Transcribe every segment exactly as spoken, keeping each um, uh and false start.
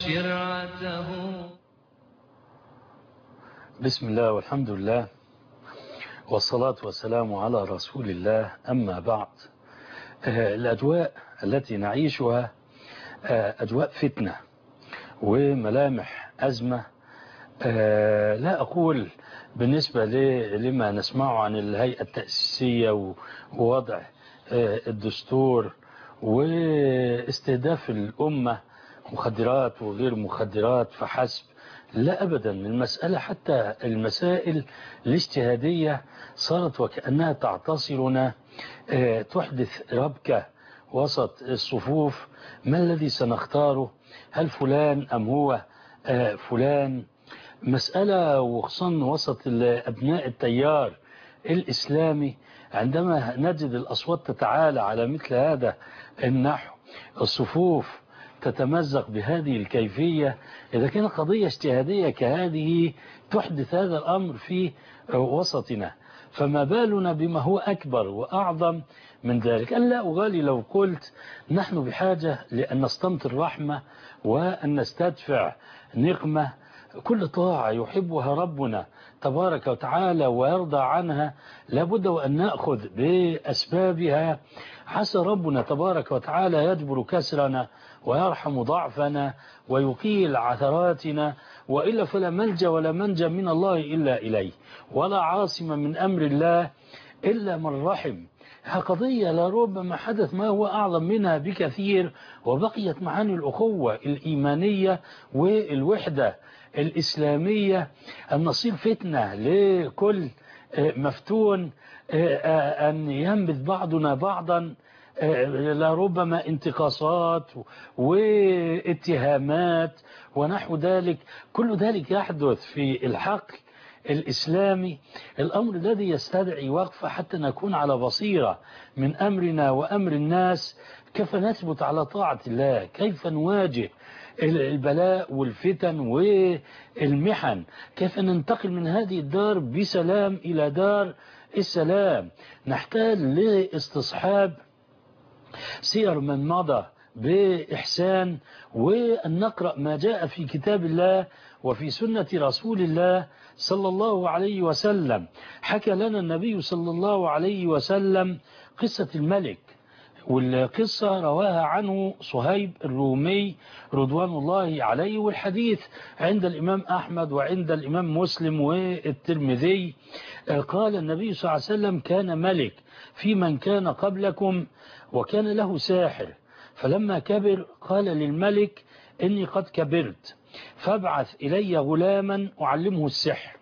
شرعته. بسم الله والحمد لله والصلاة والسلام على رسول الله. أما بعد، الأجواء التي نعيشها أجواء فتنة وملامح أزمة. لا أقول بالنسبة لما نسمعه عن الهيئة التأسيسية ووضع الدستور واستهداف الأمة مخدرات وغير مخدرات فحسب، لا أبدا. المسألة حتى المسائل الاجتهادية صارت وكأنها تعتصرنا، تحدث ربكة وسط الصفوف. ما الذي سنختاره؟ هل فلان أم هو فلان؟ مسألة وخصوصا وسط أبناء التيار الإسلامي، عندما نجد الأصوات تتعالى على مثل هذا النحو، الصفوف تتمزق بهذه الكيفية. إذا كانت قضية اجتهادية كهذه تحدث هذا الأمر في وسطنا، فما بالنا بما هو أكبر وأعظم من ذلك. ألا أغالي لو قلت نحن بحاجة لأن نستمطر رحمة وأن نستدفع نقمة. كل طاعة يحبها ربنا تبارك وتعالى ويرضى عنها لابد وأن نأخذ بأسبابها. عسى ربنا تبارك وتعالى يجبر كسرنا ويرحم ضعفنا ويقيل عثراتنا، وإلا فلا ملجأ ولا منجا من الله إلا إليه، ولا عاصم من أمر الله إلا من رحم. قضية لربما حدث ما هو أعظم منها بكثير، وبقيت معاني الأخوة الإيمانية والوحدة الإسلامية أن نصير فتنة لكل مفتون، أن ينبذ بعضنا بعضا لربما انتقاصات واتهامات ونحو ذلك. كل ذلك يحدث في الحقل الإسلامي، الأمر الذي يستدعي وقفة حتى نكون على بصيرة من أمرنا وأمر الناس. كيف نثبت على طاعة الله؟ كيف نواجه البلاء والفتن والمحن؟ كيف ننتقل من هذه الدار بسلام إلى دار السلام؟ نحتاج لاستصحاب سير من مضى بإحسان، وأن نقرأ ما جاء في كتاب الله وفي سنة رسول الله صلى الله عليه وسلم. حكى لنا النبي صلى الله عليه وسلم قصة الملك، والقصة رواها عنه صهيب الرومي رضوان الله عليه، والحديث عند الإمام أحمد وعند الإمام مسلم والترمذي. قال النبي صلى الله عليه وسلم: كان ملك في من كان قبلكم وكان له ساحر، فلما كبر قال للملك: إني قد كبرت فابعث إلي غلاما أعلمه السحر.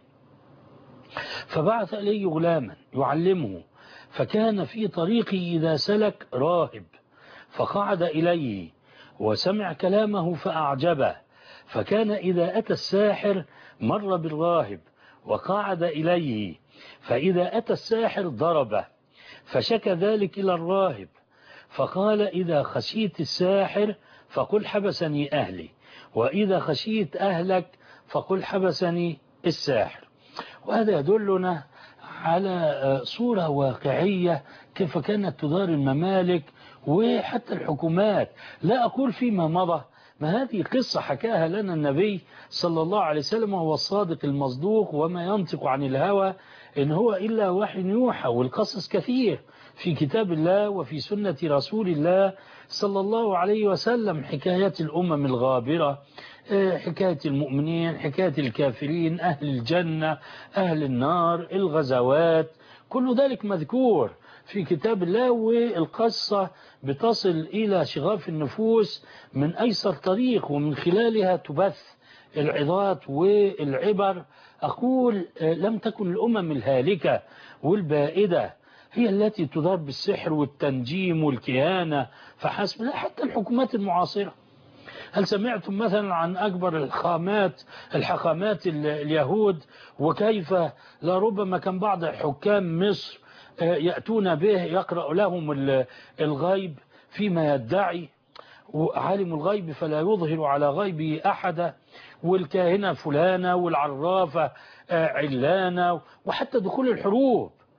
فبعث إلي غلاما يعلمه، فكان في طريقه إذا سلك راهب فقعد إليه وسمع كلامه فأعجبه، فكان إذا أتى الساحر مر بالراهب وقعد إليه، فإذا أتى الساحر ضربه، فشكى ذلك إلى الراهب فقال: إذا خشيت الساحر فقل حبسني أهلي، وإذا خشيت أهلك فقل حبسني الساحر. وهذا يدلنا على صورة واقعية كيف كانت تدار الممالك وحتى الحكومات. لا أقول فيما مضى، ما هذه قصة حكاها لنا النبي صلى الله عليه وسلم وهو الصادق المصدوق، وما ينطق عن الهوى إن هو إلا وحي يوحى. والقصص كثير في كتاب الله وفي سنة رسول الله صلى الله عليه وسلم، حكايات الأمم الغابرة، حكاية المؤمنين، حكاية الكافرين، أهل الجنة، أهل النار، الغزوات، كل ذلك مذكور في كتاب الله. والقصة بتصل إلى شغاف النفوس من أيسر طريق، ومن خلالها تبث العظات والعبر. أقول لم تكن الأمم الهالكة والبائدة هي التي تدار بالسحر والتنجيم والكهانة فحسب، لا، حتى الحكومات المعاصرة. هل سمعتم مثلا عن أكبر الخامات الحكامات اليهود، وكيف لربما كان بعض حكام مصر يأتون به يقرأ لهم الغيب فيما يدعي، وعالم الغيب فلا يظهر على غيبه أحدا، والكاهنة فلانة والعرافة علانة، وحتى دخول الحروب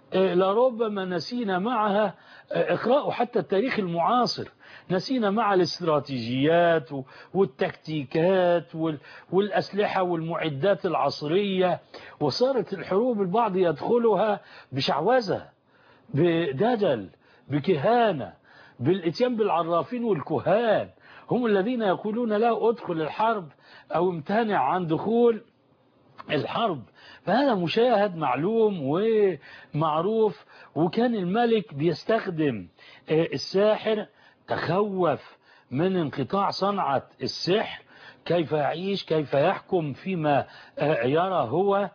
لربما نسينا معها إقراء حتى التاريخ المعاصر، نسينا مع الاستراتيجيات والتكتيكات والأسلحة والمعدات العصرية، وصارت الحروب البعض يدخلها بشعوذة، بدجل، بكهانة، بالاتيان بالعرافين والكهان، هم الذين يقولون لا ادخل الحرب أو امتنع عن دخول الحرب. فهذا مشاهد معلوم ومعروف. وكان الملك بيستخدم الساحر، تخوف من انقطاع صنعة السحر، كيف يعيش، كيف يحكم فيما يرى هو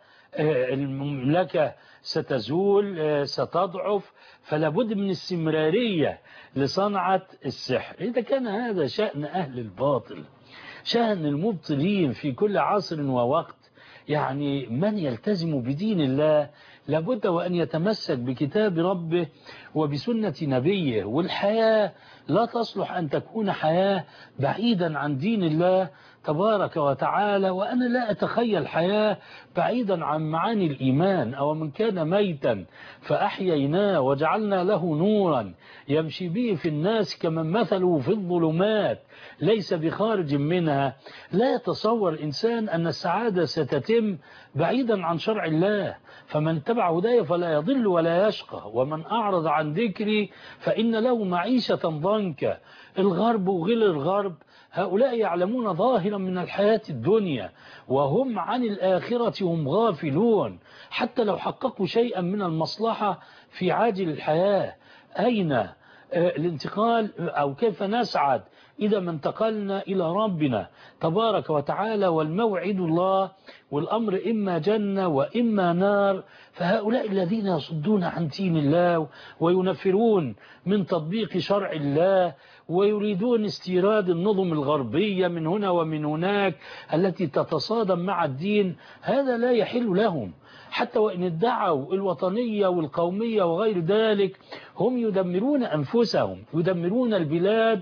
المملكة ستزول، ستضعف، فلا بد من استمرارية لصنعة السحر. إذا كان هذا شأن أهل الباطل، شأن المبطلين في كل عصر ووقت، يعني من يلتزم بدين الله لابد وأن يتمسك بكتاب ربه وبسنة نبيه. والحياة لا تصلح أن تكون حياة بعيدا عن دين الله تبارك وتعالى. وأنا لا أتخيل حياة بعيدا عن معاني الإيمان. أو من كان ميتا فأحييناه وجعلنا له نورا يمشي به في الناس كمن مثله في الظلمات ليس بخارج منها. لا يتصور إنسان أن السعادة ستتم بعيدا عن شرع الله. فمن اتبع هداي فلا يضل ولا يشقى، ومن أعرض عن ذكري فإن له معيشة ضنكا. الغرب وغير الغرب هؤلاء يعلمون ظاهرا من الحياة الدنيا، وهم عن الآخرة هم غافلون، حتى لو حققوا شيئا من المصلحة في عاجل الحياة. أين الانتقال أو كيف نسعد إذا ما انتقلنا إلى ربنا تبارك وتعالى، والموعد الله، والأمر إما جنة وإما نار. فهؤلاء الذين يصدون عن دين الله وينفرون من تطبيق شرع الله ويريدون استيراد النظم الغربية من هنا ومن هناك التي تتصادم مع الدين، هذا لا يحل لهم. حتى وإن ادعوا الوطنية والقومية وغير ذلك، هم يدمرون أنفسهم، يدمرون البلاد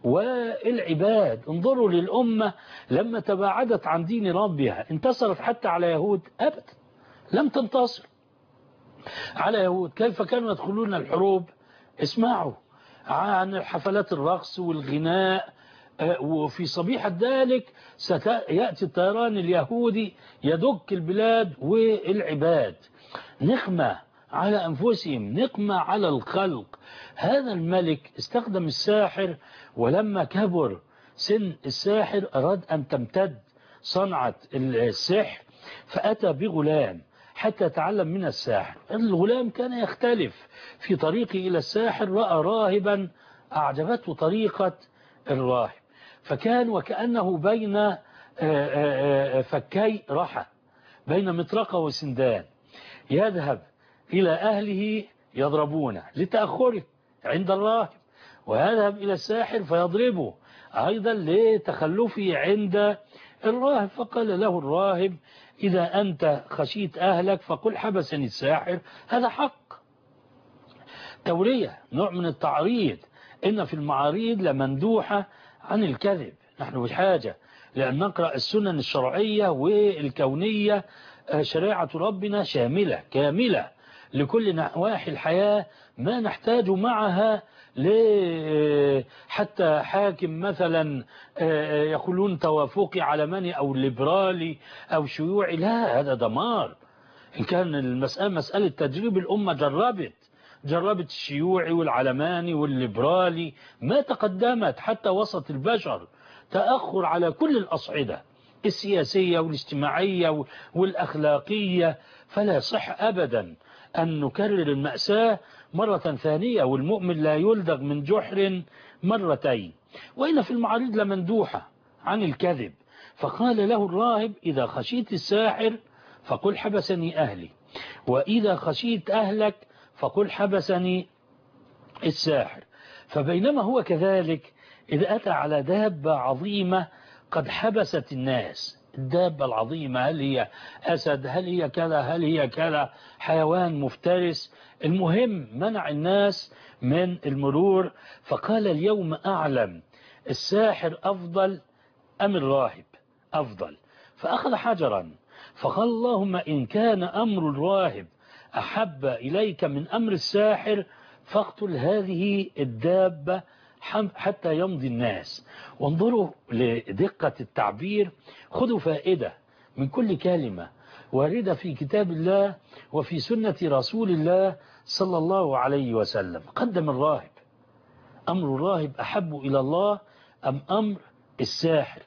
والعباد. انظروا للأمة لما تباعدت عن دين ربها، انتصرت حتى على يهود؟ أبدا، لم تنتصر على يهود. كيف كانوا يدخلون الحروب؟ اسمعوا عن حفلات الرقص والغناء، وفي صبيحة ذلك سيأتي الطيران اليهودي يدك البلاد والعباد. نقمة على أنفسهم، نقمة على الخلق. هذا الملك استخدم الساحر، ولما كبر سن الساحر أراد أن تمتد صنعة السحر، فأتى بغلام حتى يتعلم من الساحر. الغلام كان يختلف في طريقه إلى الساحر، رأى راهبا أعجبته طريقة الراهب، فكان وكأنه بين فكي رحى، بين مطرقة وسندان، يذهب إلى أهله يضربونه لتأخره عند الراهب، ويذهب إلى الساحر فيضربه أيضا لتخلفه عند الراهب. فقال له الراهب: إذا أنت خشيت أهلك فقل حبسني الساحر. هذا حق، تورية، نوع من التعريض. إن في المعاريض لمندوحة عن الكذب. نحن بحاجة لأن نقرأ السنن الشرعية والكونية. شريعة ربنا شاملة كاملة لكل نواحي الحياة، ما نحتاج معها حتى حاكم مثلا يقولون توافقي علماني أو ليبرالي أو شيوعي. لا، هذا دمار. إن كان المسألة مسألة تجريب، الأمة جربت جربت الشيوعي والعلماني والليبرالي، ما تقدمت حتى وسط البشر. تأخر على كل الأصعدة السياسية والاجتماعية والأخلاقية. فلا صح أبدا أن نكرر المأساة مرة ثانية، والمؤمن لا يلدغ من جحر مرتين. وإن في المعارض لمندوحة عن الكذب. فقال له الراهب: إذا خشيت الساحر فقل حبسني أهلي، وإذا خشيت أهلك فقل حبسني الساحر. فبينما هو كذلك، إذا أتى على دابة عظيمة قد حبست الناس، الدابة العظيمة، هل هي أسد، هل هي كذا، هل هي كذا، حيوان مفترس، المهم منع الناس من المرور. فقال: اليوم أعلم الساحر أفضل أم الراهب أفضل. فأخذ حجرا فقال: اللهم إن كان أمر الراهب أحب إليك من أمر الساحر فاقتل هذه الدابة حتى يمضي الناس. وانظروا لدقة التعبير، خذوا فائدة من كل كلمة واردة في كتاب الله وفي سنة رسول الله صلى الله عليه وسلم. قدم الراهب، أمر الراهب أحب إلى الله أم أمر الساحر؟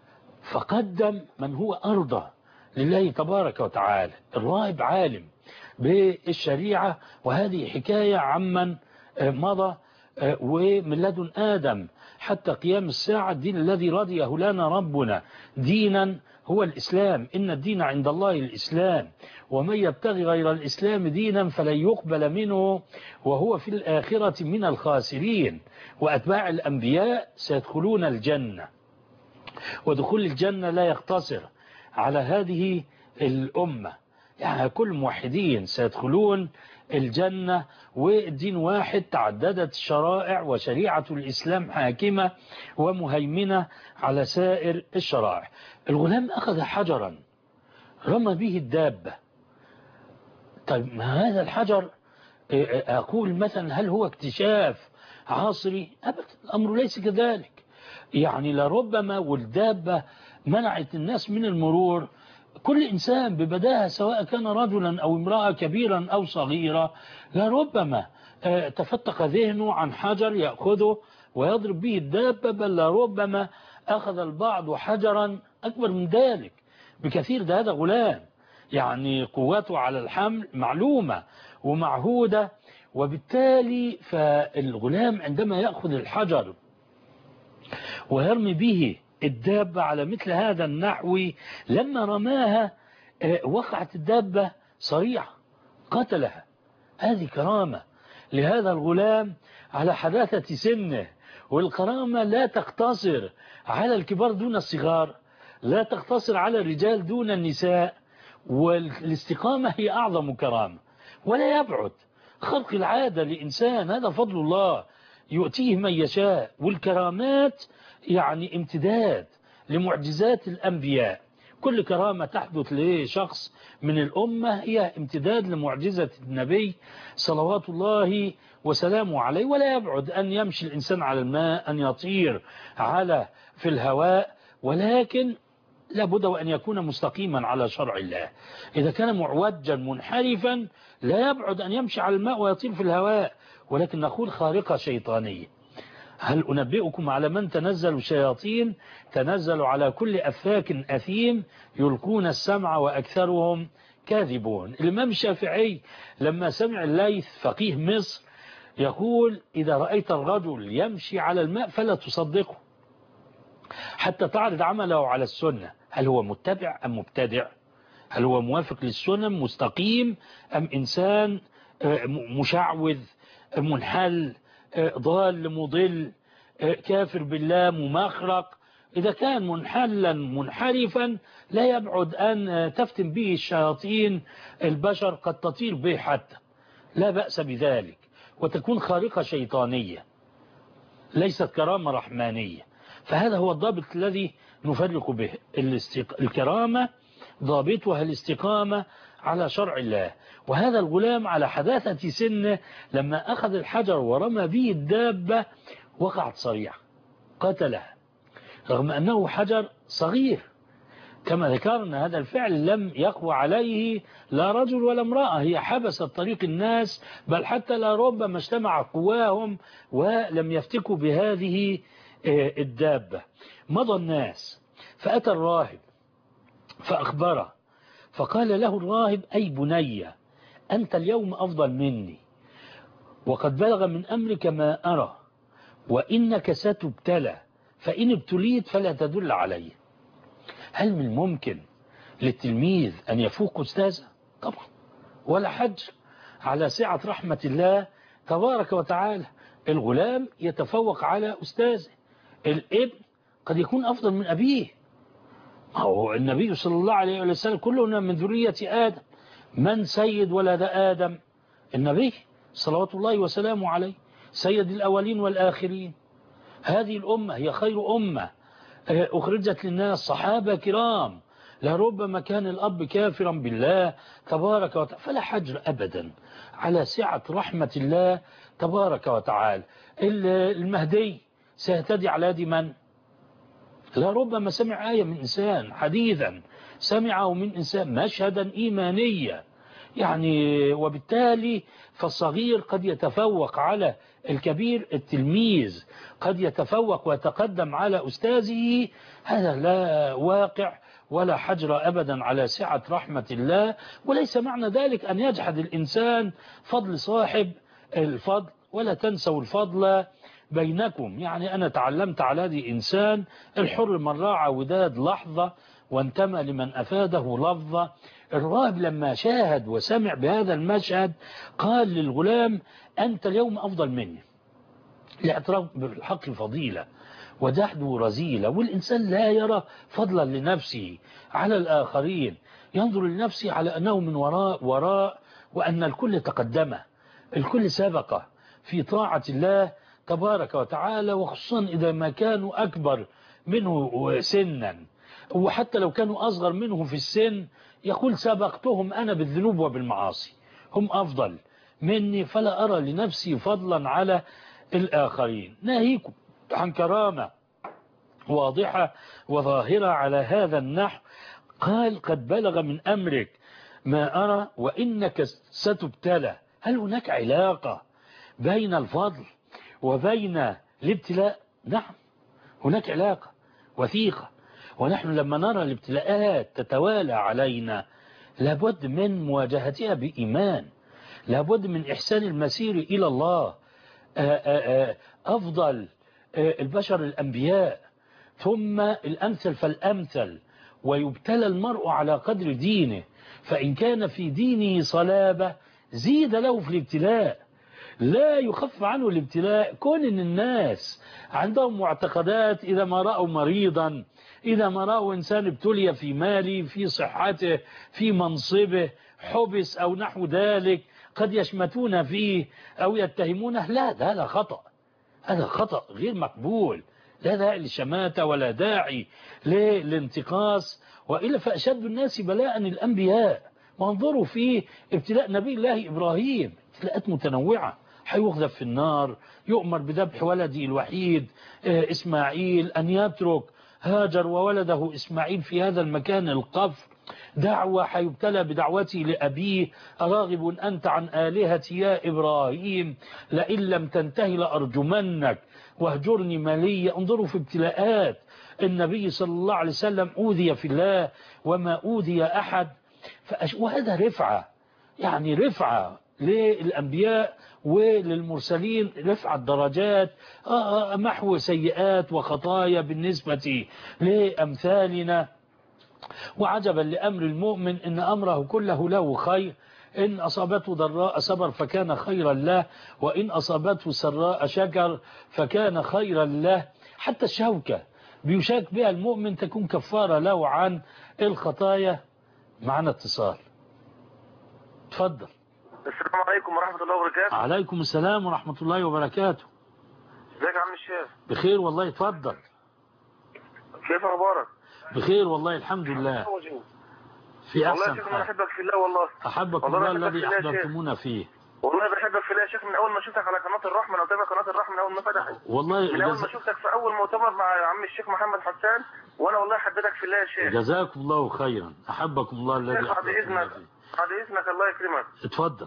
فقدم من هو أرضى لله تبارك وتعالى. الراهب عالم بالشريعة، وهذه حكاية عمن مضى ومن لدن آدم حتى قيام الساعة. الدين الذي رضيه لنا ربنا دينا هو الإسلام، إن الدين عند الله الإسلام، ومن يبتغي غير الإسلام دينا فلن يقبل منه وهو في الآخرة من الخاسرين. وأتباع الأنبياء سيدخلون الجنة، ودخول الجنة لا يقتصر على هذه الأمة، يعني كل موحدين سيدخلون الجنة، والدين واحد، تعددت الشرائع وشريعة الإسلام حاكمة ومهيمنة على سائر الشرائع. الغلام أخذ حجرا رمى به الدابة. طيب ما هذا الحجر أقول مثلا هل هو اكتشاف عصري؟ أبدا، الأمر ليس كذلك. يعني لربما والدابة منعت الناس من المرور، كل إنسان ببداهة سواء كان رجلا أو امرأة كبيرا أو صغيرة لربما تفتق ذهنه عن حجر يأخذه ويضرب به الدابة، بل لربما أخذ البعض حجرا أكبر من ذلك بكثير. ده هذا غلام يعني قوته على الحمل معلومة ومعهودة، وبالتالي فالغلام عندما يأخذ الحجر ويرمي به الدابة على مثل هذا النحو، لما رماها وقعت الدابة صريعة قتلها. هذه كرامة لهذا الغلام على حداثة سنه، والكرامة لا تقتصر على الكبار دون الصغار، لا تقتصر على الرجال دون النساء، والاستقامة هي أعظم كرامة. ولا يبعد خلق العادة لإنسان، هذا فضل الله يؤتيه من يشاء. والكرامات يعني امتداد لمعجزات الأنبياء، كل كرامة تحدث لشخص من الأمة هي امتداد لمعجزة النبي صلوات الله وسلامه عليه. ولا يبعد أن يمشي الإنسان على الماء، أن يطير على في الهواء، ولكن لابد وأن يكون مستقيما على شرع الله. إذا كان معوجا منحرفا لا يبعد أن يمشي على الماء ويطير في الهواء، ولكن نقول خارقة شيطانية. هل أنبئكم على من تنزل شياطين؟ تنزل على كل أفاك أثيم يلقون السمع وأكثرهم كاذبون. الإمام الشافعي لما سمع الليث فقيه مصر يقول إذا رأيت الرجل يمشي على الماء فلا تصدقه حتى تعرض عمله على السنة، هل هو متبع أم مبتدع؟ هل هو موافق للسنة مستقيم أم إنسان مشعوذ منحل ضال مضل كافر بالله ممخرق؟ إذا كان منحلا منحرفا لا يبعد أن تفتن به الشياطين البشر، قد تطير به حتى، لا بأس بذلك، وتكون خارقة شيطانية ليست كرامة رحمانية. فهذا هو الضابط الذي نفرق به. الكرامة ضابطها الاستقامة على شرع الله. وهذا الغلام على حداثة سنه لما أخذ الحجر ورمى به الدابة وقعت صريعة قتلها، رغم أنه حجر صغير. كما ذكرنا هذا الفعل لم يقوى عليه لا رجل ولا امرأة، هي حبست طريق الناس، بل حتى لا ربما اجتمع قواهم ولم يفتكوا بهذه الدابة. مضى الناس فأتى الراهب فأخبره، فقال له الراهب أي بني أنت اليوم أفضل مني، وقد بلغ من أمرك ما أرى، وإنك ستبتلى، فإن ابتليت فلا تدل علي. هل من ممكن للتلميذ أن يفوق أستاذه؟ طبعا، ولا حج على سعة رحمة الله تبارك وتعالى. الغلام يتفوق على أستاذه، الابن قد يكون أفضل من أبيه. هو النبي صلى الله عليه وسلم كلنا من ذرية آدم، من سيد ولد آدم؟ النبي صلوات الله وسلامه عليه، سيد الأولين والآخرين. هذه الأمة هي خير أمة أخرجت للناس، صحابة كرام لربما كان الأب كافرا بالله تبارك وتعالى، فلا حجر أبدا على سعة رحمة الله تبارك وتعالى. المهدي سيهتدي على يد من؟ لربما سمع آية من إنسان حديثا سمعه من إنسان مشهدا إيمانيا، يعني وبالتالي فالصغير قد يتفوق على الكبير، التلميذ قد يتفوق ويتقدم على أستاذه. هذا لا واقع ولا حجر أبدا على سعة رحمة الله. وليس معنى ذلك أن يجحد الإنسان فضل صاحب الفضل، ولا تنسوا الفضل بينكم. يعني أنا تعلمت على هذه إنسان الحر من راعى وداد لحظة وانتمى لمن أفاده لفظة. الراهب لما شاهد وسمع بهذا المشهد قال للغلام أنت اليوم أفضل مني، الاعتراف بالحق فضيلة وجحده رذيلة. والإنسان لا يرى فضلا لنفسه على الآخرين، ينظر لنفسه على أنه من وراء وراء وأن الكل تقدمه، الكل سبقه في طاعة الله تبارك وتعالى، وخصوصا إذا ما كانوا أكبر منه سنا، وحتى لو كانوا أصغر منه في السن يقول سبقتهم أنا بالذنوب وبالمعاصي، هم أفضل مني، فلا أرى لنفسي فضلا على الآخرين. ناهيكم عن كرامة واضحة وظاهرة على هذا النحو. قال قد بلغ من أمرك ما أرى وإنك ستبتلى. هل هناك علاقة بين الفضل وبين الابتلاء؟ نعم هناك علاقة وثيقة، ونحن لما نرى الابتلاءات تتوالى علينا لابد من مواجهتها بإيمان، لابد من إحسان المسير إلى الله. أفضل البشر الأنبياء ثم الأمثل فالأمثل، ويبتلى المرء على قدر دينه، فإن كان في دينه صلابة زيد له في الابتلاء، لا يخف عنه الابتلاء. كون إن الناس عندهم معتقدات إذا ما رأوا مريضا، إذا ما رأوا إنسان ابتلي في ماله في صحته في منصبه حبس أو نحو ذلك قد يشمتون فيه أو يتهمونه، لا ده هذا خطأ، هذا خطأ غير مقبول، لا داعي للشماتة ولا داعي للانتقاص. وإلا فأشد الناس بلاء الأنبياء. وانظروا في ابتلاء نبي الله إبراهيم ابتلاءات متنوعة، هيغذف في النار، يؤمر بذبح ولده الوحيد إسماعيل، أن يترك هاجر وولده إسماعيل في هذا المكان القفر، دعوة هيبتلى بدعوته لأبيه أراغب أنت عن آلهتي يا إبراهيم لئن لم تنتهي لأرجمنك واهجرني مليا. انظروا في ابتلاءات النبي صلى الله عليه وسلم أوذي في الله وما أوذي أحد. وهذا رفعة، يعني رفعة للأنبياء وللمرسلين، رفع الدرجات، محو سيئات وخطايا بالنسبة لأمثالنا. وعجبا لأمر المؤمن إن أمره كله له خير، إن أصابته ضراء صبر فكان خيرا له، وإن أصابته سراء شكر فكان خيرا له. حتى الشوكة بيشاك بها المؤمن تكون كفارة له عن الخطايا. معنا اتصال، تفضل. السلام عليكم ورحمة الله وبركاته. عليكم السلام ورحمة الله وبركاته. ازيك يا عم الشيخ؟ بخير والله، اتفضل. كيف اخبارك؟ بخير والله الحمد لله، في احسن والله يا شيخ انا احبك في الله، والله احبكم الله الذي احببتمونا فيه. والله بحبك في الله يا شيخ، من اول ما شفتك على قناة الرحمة، انا بتابع قناة الرحمة من اول ما فتحت، والله من اول ما شفتك في اول مؤتمر مع عم الشيخ محمد حسان، وانا والله حبيتك في الله يا شيخ. جزاكم الله خيرا، احبكم الله الذي احببتمونا فيه. بعد اذنك الله يكرمك. اتفضل.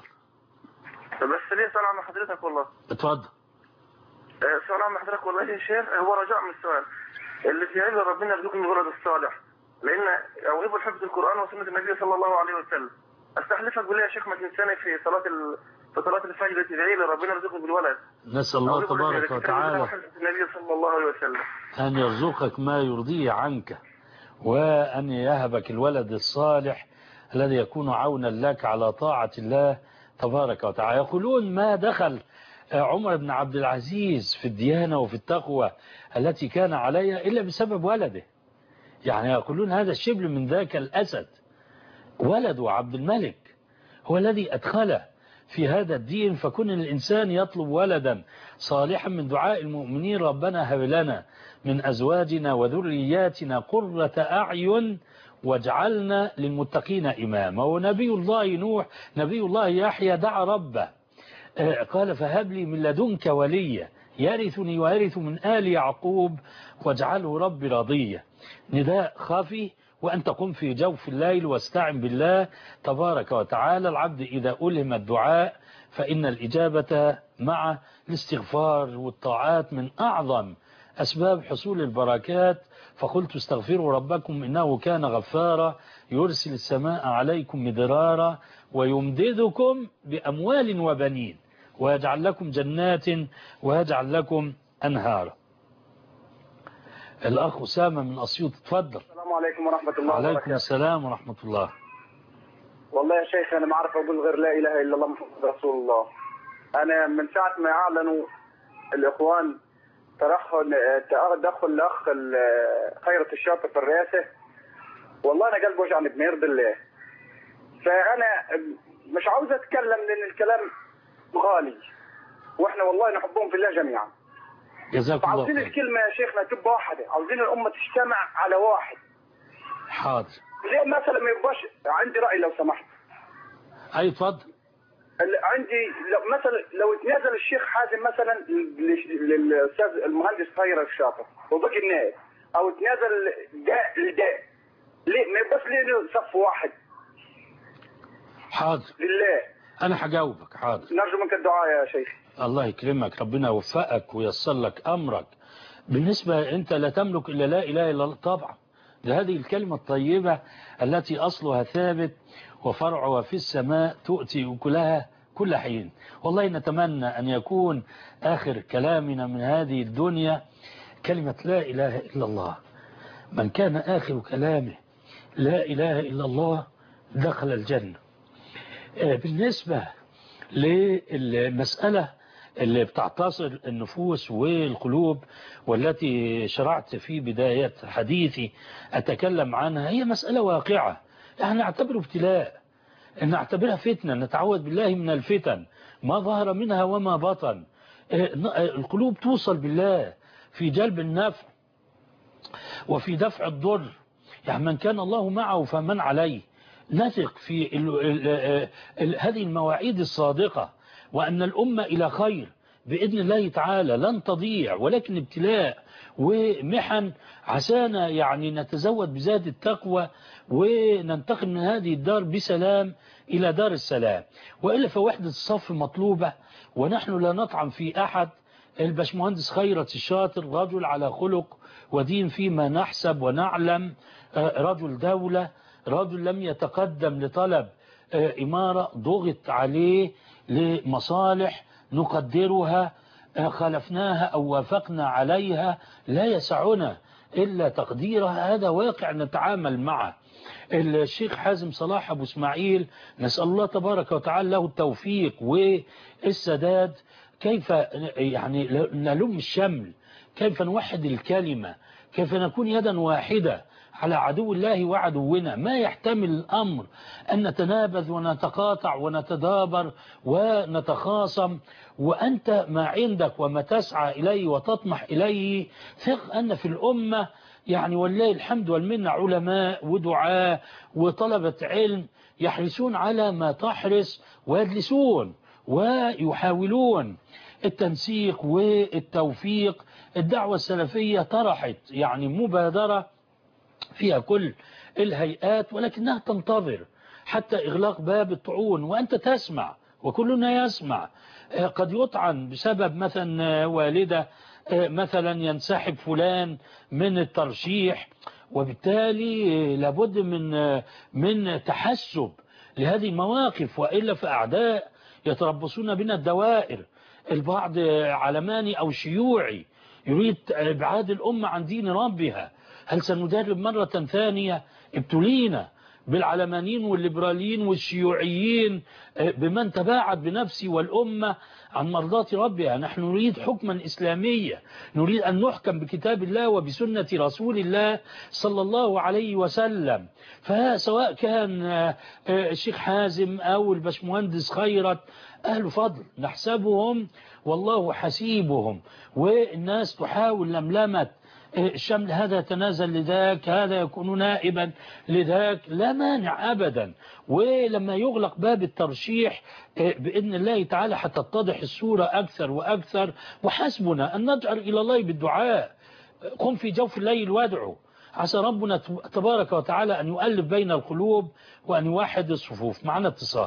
بس ليه سؤال عن حضرتك والله. اتفضل. سؤال عن حضرتك والله يا شيخ، هو رجاء من السؤال اللي في علم ربنا يرزقني الولد الصالح، لان اوهب حفظ القران وسنه النبي صلى الله عليه وسلم. استحلفك بالله يا شيخ ما تنساني في صلاه ال... في صلاه الفجر تدعي لي ربنا يرزقني بالولد. نسال الله تبارك وتعالى النبي صلى الله عليه وسلم ان يرزقك ما يرضيه عنك، وان يهبك الولد الصالح الذي يكون عونا لك على طاعه الله تبارك وتعالى. يقولون ما دخل عمر بن عبد العزيز في الديانة وفي التقوى التي كان عليها إلا بسبب ولده. يعني يقولون هذا الشبل من ذاك الأسد، ولده عبد الملك هو الذي أدخله في هذا الدين. فكن الإنسان يطلب ولدا صالحا من دعاء المؤمنين ربنا هب لنا من أزواجنا وذرياتنا قرة أعين واجعلنا للمتقين إماما. ونبي الله نوح نبي الله يحيى دعا ربه قال فهب لي من لدنك وليا يرثني ويرث من آل يعقوب واجعله ربي رضيا. نداء خفي وأن تقوم في جوف الليل واستعن بالله تبارك وتعالى. العبد إذا ألهم الدعاء فإن الإجابة مع الاستغفار والطاعات من أعظم أسباب حصول البركات. فقلت استغفروا ربكم إنه كان غفارا يرسل السماء عليكم مدرارا ويمددكم بأموال وبنين ويجعل لكم جنات ويجعل لكم أنهارا. الأخ أسامة من أسيوط اتفضل. السلام عليكم ورحمة الله وبركاته. وعليكم السلام ورحمة الله. والله يا شيخ أنا ما أعرف أقول غير لا إله إلا الله محمد رسول الله. أنا من ساعة ما أعلنوا الإخوان تدخل تدخل الأخ خيرت الشاطر في الرئاسة، والله أنا قلبي وجعني بما يرضي الله. فأنا مش عاوز أتكلم لأن الكلام غالي وإحنا والله نحبهم في الله جميعا. جزاك الله عاوزين خير. الكلمة يا شيخنا تبقى واحدة، عاوزين الأمة تجتمع على واحد. حاضر. ليه مثلا ما يبقاش عندي رأي لو سمحت؟ أي اتفضل. عندي لو مثلا لو اتنازل الشيخ حازم مثلا للاستاذ المهندس خيرت الشاطر وبقي النائب، او اتنازل داء لداء، ليه ما يبقاش ليه صف واحد؟ حاضر لله. أنا هجاوبك. حاضر. نرجو منك الدعاء يا شيخ. الله يكرمك، ربنا يوفقك وييسر لك أمرك. بالنسبة أنت لا تملك إلا لا إله إلا الله طبعا، لهذه الكلمة الطيبة التي أصلها ثابت وفرعها في السماء تؤتي أكلها كل حين. والله نتمنى أن يكون آخر كلامنا من هذه الدنيا كلمة لا إله إلا الله. من كان آخر كلامه لا إله إلا الله دخل الجنة. بالنسبة للمسألة اللي بتعتصر النفوس والقلوب والتي شرعت في بداية حديثي أتكلم عنها، هي مسألة واقعة. يعني نعتبره ابتلاء، نعتبرها فتنة، نتعوذ بالله من الفتن ما ظهر منها وما بطن. القلوب توصل بالله في جلب النفع وفي دفع الضر. يعني من كان الله معه فمن عليه. نثق في ال ال ال هذه المواعيد الصادقة وأن الأمة إلى خير بإذن الله تعالى لن تضيع، ولكن ابتلاء ومحن عسانا يعني نتزود بزاد التقوى وننتقل من هذه الدار بسلام إلى دار السلام. وإلا فوحدة الصف مطلوبة ونحن لا نطعن في أحد. الباشمهندس خيرت الشاطر رجل على خلق ودين فيما نحسب ونعلم، رجل دولة، رجل لم يتقدم لطلب إمارة، ضغط عليه لمصالح نقدرها، خالفناها أو وافقنا عليها لا يسعنا إلا تقديرها. هذا واقع نتعامل معه. الشيخ حازم صلاح أبو اسماعيل نسأل الله تبارك وتعالى له التوفيق والسداد. كيف يعني نلم الشمل، كيف نوحد الكلمة، كيف نكون يدا واحدة على عدو الله وعدونا. ما يحتمل الأمر أن نتنابذ ونتقاطع ونتدابر ونتخاصم، وأنت ما عندك وما تسعى إليه وتطمح إليه ثق أن في الأمة يعني والله الحمد والمنة علماء ودعاء وطلبة علم يحرصون على ما تحرص ويجلسون ويحاولون التنسيق والتوفيق. الدعوة السلفية طرحت يعني مبادرة فيها كل الهيئات ولكنها تنتظر حتى إغلاق باب الطعون، وأنت تسمع وكلنا يسمع. قد يطعن بسبب مثلا والدة مثلا ينسحب فلان من الترشيح، وبالتالي لابد من من تحسب لهذه المواقف، وإلا فأعداء يتربصون بنا الدوائر. البعض علماني أو شيوعي يريد إبعاد الأمة عن دين ربها. هل سندرب مرة ثانية؟ ابتلينا بالعلمانيين والليبراليين والشيوعيين بمن تباعد بنفسي والأمة عن مرضاة ربها. نحن نريد حكما إسلاميا، نريد أن نحكم بكتاب الله وبسنة رسول الله صلى الله عليه وسلم. فسواء كان الشيخ حازم أو الباشمهندس خيرت أهل فضل نحسبهم والله حسيبهم، والناس تحاول لملمة الشمل هذا يتنازل لذاك، هذا يكون نائبا لذاك، لا مانع أبدا. ولما يغلق باب الترشيح بإذن الله تعالى حتتضح الصورة أكثر وأكثر، وحسبنا أن نجعل إلى الله بالدعاء. قم في جوف الليل وادعو، عسى ربنا تبارك وتعالى أن يؤلف بين القلوب وأن يوحد الصفوف. معنا اتصال.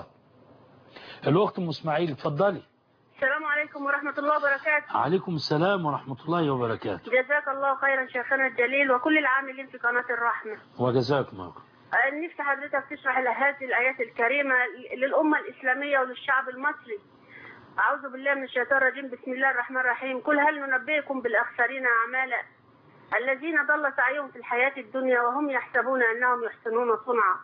الوقت أم اسماعيل، اتفضلي. السلام عليكم ورحمة الله وبركاته. عليكم السلام ورحمة الله وبركاته. جزاك الله خيرا شيخنا الجليل وكل العاملين في قناة الرحمة. وجزاكم الله. نفسي حضرتك تشرح هذه الآيات الكريمة للأمة الإسلامية وللشعب المصري. أعوذ بالله من الشيطان الرجيم، بسم الله الرحمن الرحيم. قل هل ننبئكم بالأخسرين أعمالا الذين ضل سعيهم في الحياة الدنيا وهم يحسبون أنهم يحسنون صنعا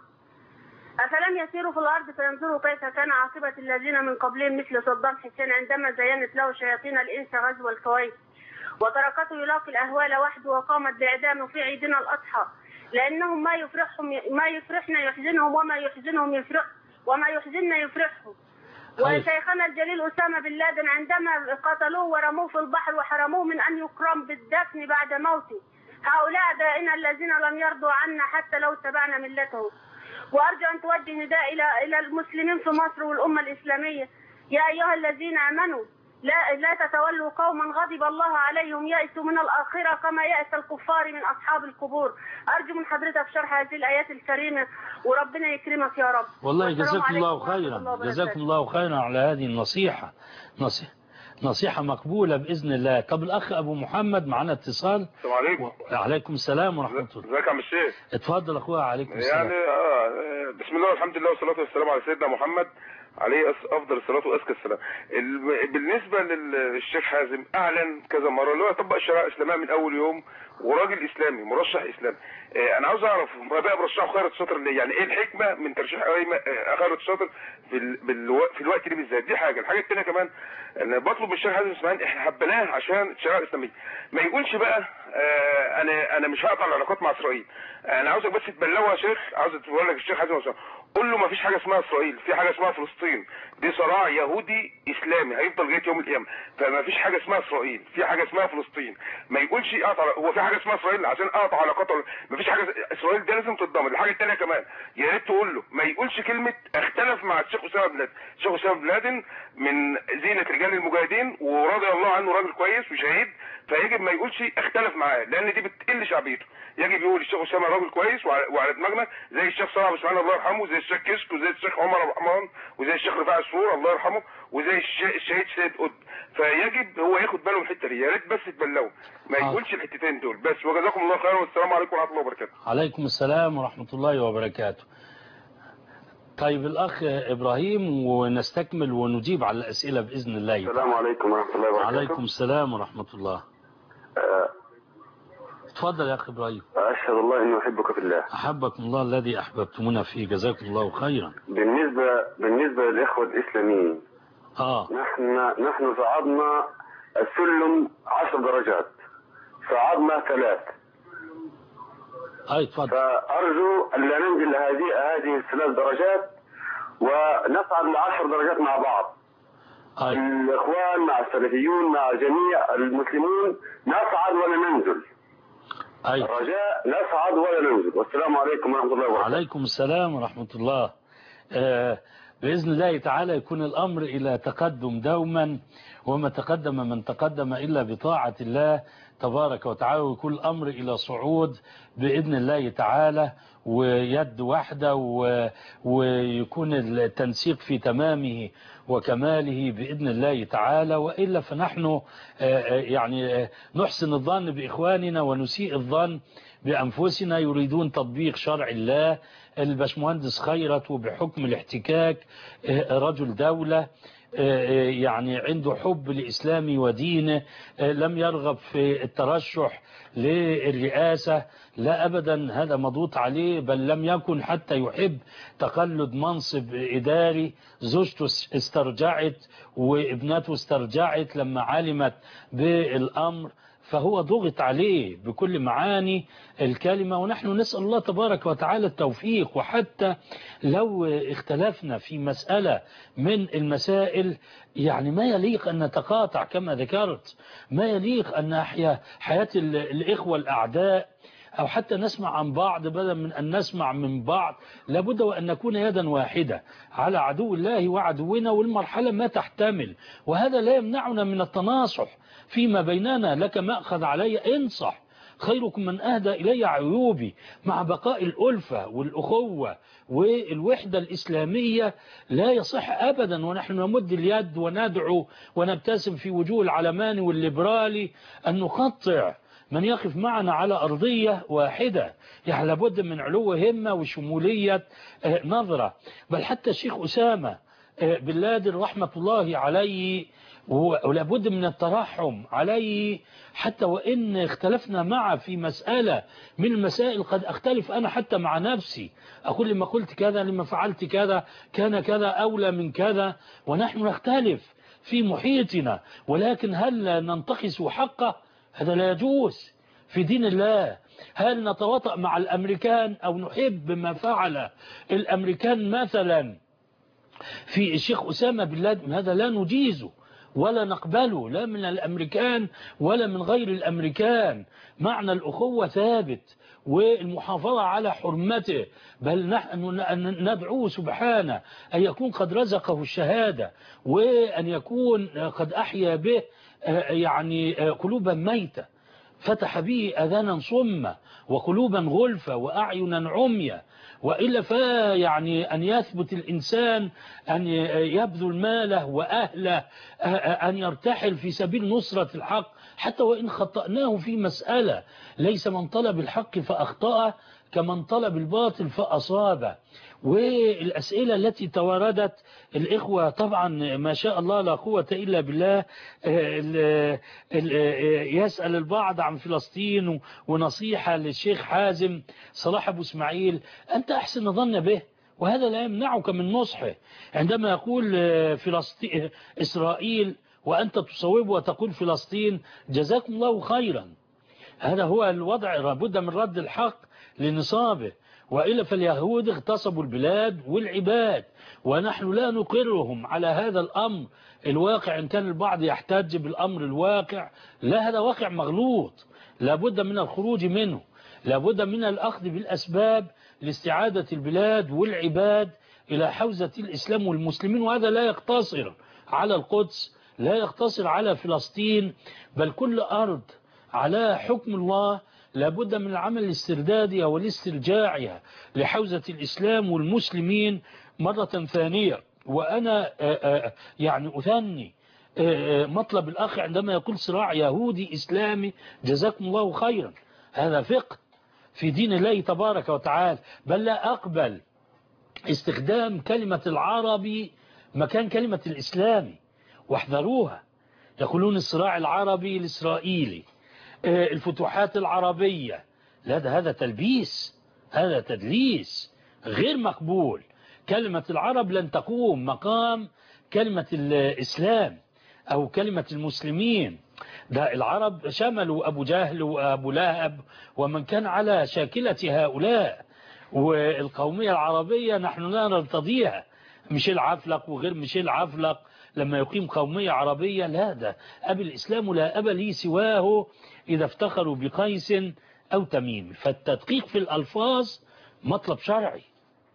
أفلم يسيروا في الأرض فينظروا كيف كان عاقبة الذين من قبلهم مثل صدام حسين عندما زينت له شياطين الإنس غزو الكويت وتركته يلاقي الأهوال وحده وقامت بإعدامه في عيدنا الأضحى لأنهم ما يفرحهم ما يفرحنا يحزنهم وما يحزنهم يفرح وما يحزننا يفرحهم. وشيخنا الجليل أسامة بن لادن عندما قتلوه ورموه في البحر وحرموه من أن يكرم بالدفن بعد موته. هؤلاء أعدائنا الذين لم يرضوا عنا حتى لو اتبعنا ملتهم. وأرجو أن توجه نداء إلى إلى المسلمين في مصر والأمة الإسلامية. يا أيها الذين آمنوا لا لا تتولوا قوما غضب الله عليهم يأسوا من الآخرة كما يأس الكفار من أصحاب القبور. أرجو من حضرتك شرح هذه الآيات الكريمة وربنا يكرمك يا رب. والله جزاك الله خيرا، جزاكم الله خيرا على هذه النصيحة. نصيحة نصيحة مقبولة بإذن الله. طب الأخ أبو محمد معنا اتصال. السلام عليكم. وعليكم السلام ورحمة الله. ازيك يا عم الشيخ؟ اتفضل أخويا. عليكم السلام. يعني آه بسم الله والحمد لله والصلاة والسلام على سيدنا محمد عليه أفضل الصلاة وأزكى السلام. بالنسبة للشيخ حازم أعلن كذا مرة اللي هو يطبق الشريعة الإسلامية من أول يوم وراجل إسلامي مرشح إسلامي. آه أنا عاوز أعرف بقى برشحه خيرت شاطر ليه؟ يعني إيه الحكمة من ترشيح خيرت شاطر في ال... في الوقت ده بالذات؟ دي حاجة. الحاجة الثانية كمان أنا بطلب من الشيخ حازم اسماعيل إحنا حبيناه عشان الشريعة الإسلامية، ما يقولش بقى آه أنا أنا مش هقطع العلاقات مع إسرائيل. أنا عاوزك بس تبلغه يا شيخ، عاوز تقول لك الشيخ حازم قول له ما فيش حاجه اسمها اسرائيل، في حاجه اسمها فلسطين، دي صراع يهودي اسلامي هيفضل لغايه يوم القيامه، فما فيش حاجه اسمها اسرائيل، في حاجه اسمها فلسطين. ما يقولش اقطع، هو في حاجه اسمها اسرائيل عشان اقطع علاقاته؟ ما فيش حاجه اسرائيل ده لازم تتضمن. الحاجه الثانيه كمان يا ريت تقول له ما يقولش كلمه اختلف مع الشيخ اسامه بن لادن. الشيخ اسامه بن لادن من زينه رجال المجاهدين ورضي الله عنه راجل كويس وشهيد، فيجب ما يقولش اختلف معاه لان دي بتقل شعبيته. يجب يقول الشيخ اسامه راجل كويس وعلى دماغنا زي الشيخ صلاح بن الله يرحمه، زي الشيخ كشك، وزي الشيخ عمر ابو رحمن، وزي الشيخ رفاعي السور الله يرحمه، وزي الشهيد سيد قطب. فيجب هو ياخد باله من الحته دي، يا ريت بس تبلغه ما يقولش الحتتين دول بس. وجزاكم الله خيرا والسلام عليكم ورحمه الله وبركاته. عليكم السلام ورحمه الله وبركاته. طيب الأخ إبراهيم ونستكمل ونجيب على الأسئلة بإذن الله. السلام عليكم ورحمة الله وبركاته. عليكم السلام ورحمة الله. أه تفضل يا أخ إبراهيم. أشهد الله أنه أحبك في الله. أحبكم الله الذي أحببتمونا فيه، جزاكم الله خيرا. بالنسبة بالنسبة للإخوة الإسلاميين آه نحن نحن صعدنا السلم عشر درجات، صعدنا ثلاث. أي تفضل. فأرجو أن لا ننزل هذه هذه الثلاث درجات ونصعد لعشر درجات مع بعض. أي. الإخوان مع السلفيون مع جميع المسلمون نصعد ولا ننزل. أي. رجاء نصعد ولا ننزل. والسلام عليكم ورحمة الله وبركاته. وعليكم السلام ورحمة الله. آه بإذن الله تعالى يكون الأمر إلى تقدم دوما، وما تقدم من تقدم إلا بطاعة الله تبارك وتعالى، ويكون الأمر إلى صعود بإذن الله تعالى ويد واحدة، ويكون التنسيق في تمامه وكماله بإذن الله تعالى. وإلا فنحن يعني نحسن الظن بإخواننا ونسيء الظن بأنفسنا، يريدون تطبيق شرع الله. الباشمهندس خيرت وبحكم الاحتكاك رجل دولة يعني عنده حب لإسلامي ودينه، لم يرغب في الترشح للرئاسة لا أبدا، هذا مضغوط عليه، بل لم يكن حتى يحب تقلد منصب إداري. زوجته استرجعت وابنته استرجعت لما علمت بالأمر، فهو ضغط عليه بكل معاني الكلمة، ونحن نسأل الله تبارك وتعالى التوفيق. وحتى لو اختلفنا في مسألة من المسائل، يعني ما يليق أن نتقاطع كما ذكرت، ما يليق أن نحيا حياة الإخوة الأعداء، أو حتى نسمع عن بعض بدلا من أن نسمع من بعض. لابد وأن نكون يدا واحدة على عدو الله وعدونا، والمرحلة ما تحتمل. وهذا لا يمنعنا من التناصح فيما بيننا، لك ما أخذ علي انصح، خيركم من أهدى إلي عيوبي، مع بقاء الألفة والأخوة والوحدة الإسلامية. لا يصح أبدا ونحن نمد اليد وندعو ونبتسم في وجوه العلماني والليبرالي أن نقطع من يقف معنا على أرضية واحدة. يعني لابد من علو همة وشمولية نظرة. بل حتى الشيخ أسامة بن لادن رحمة الله عليه، ولابد من الترحم عليه، حتى وإن اختلفنا معه في مسألة من المسائل. قد أختلف أنا حتى مع نفسي، أقول لما قلت كذا، لما فعلت كذا، كان كذا أولى من كذا، ونحن نختلف في محيطنا. ولكن هل ننتقص حقه؟ هذا لا يجوز في دين الله. هل نتواطأ مع الأمريكان أو نحب ما فعل الأمريكان مثلا في الشيخ أسامة بن لادن؟ هذا لا نجيزه ولا نقبله، لا من الأمريكان ولا من غير الأمريكان. معنى الأخوة ثابت، والمحافظة على حرمته، بل نحن ندعوه سبحانه أن يكون قد رزقه الشهادة، وأن يكون قد أحيا به يعني قلوبا ميتة، فتح به أذانا صمة وقلوبا غلفة وأعينا عمية. وإلا فيعني أن يثبت الإنسان أن يبذل ماله وأهله، أن يرتحل في سبيل نصرة الحق، حتى وإن خطأناه في مسألة. ليس من طلب الحق فأخطأه كمن طلب الباطل فأصابه. والأسئلة التي تواردت الإخوة طبعا ما شاء الله لا قوة إلا بالله. يسأل البعض عن فلسطين، ونصيحة للشيخ حازم صلاح أبو اسماعيل: أنت أحسن ظن به، وهذا لا يمنعك من نصحه. عندما يقول فلسطين إسرائيل وأنت تصوب وتقول فلسطين، جزاكم الله خيرا. هذا هو الوضع، لابد من رد الحق لنصابه. وإلا فاليهود اغتصبوا البلاد والعباد، ونحن لا نقرهم على هذا الأمر الواقع. إن كان البعض يحتج بالأمر الواقع، لا، هذا واقع مغلوط، لابد من الخروج منه، لابد من الأخذ بالأسباب لاستعادة البلاد والعباد إلى حوزة الإسلام والمسلمين. وهذا لا يقتصر على القدس، لا يقتصر على فلسطين، بل كل أرض على حكم الله لابد من العمل الاستردادي والاسترجاعي لحوزة الإسلام والمسلمين مرة ثانية. وأنا يعني أثني مطلب الأخ عندما يقول صراع يهودي إسلامي، جزاكم الله خيرا، هذا فقه في دين الله تبارك وتعالى. بل لا أقبل استخدام كلمة العربي مكان كلمة الإسلامي، واحذروها. يقولون الصراع العربي الإسرائيلي، الفتوحات العربية، لا، ده هذا تلبيس، هذا تدليس غير مقبول. كلمة العرب لن تقوم مقام كلمة الإسلام أو كلمة المسلمين. ده العرب شملوا أبو جهل وأبو لهب ومن كان على شاكلة هؤلاء. والقومية العربية نحن لا نرتضيها، ميشيل عفلق وغير ميشيل عفلق لما يقيم قومية عربية، لا، ده أبي الإسلام لا أبا لي سواه إذا افتخروا بقيس أو تميم. فالتدقيق في الألفاظ مطلب شرعي.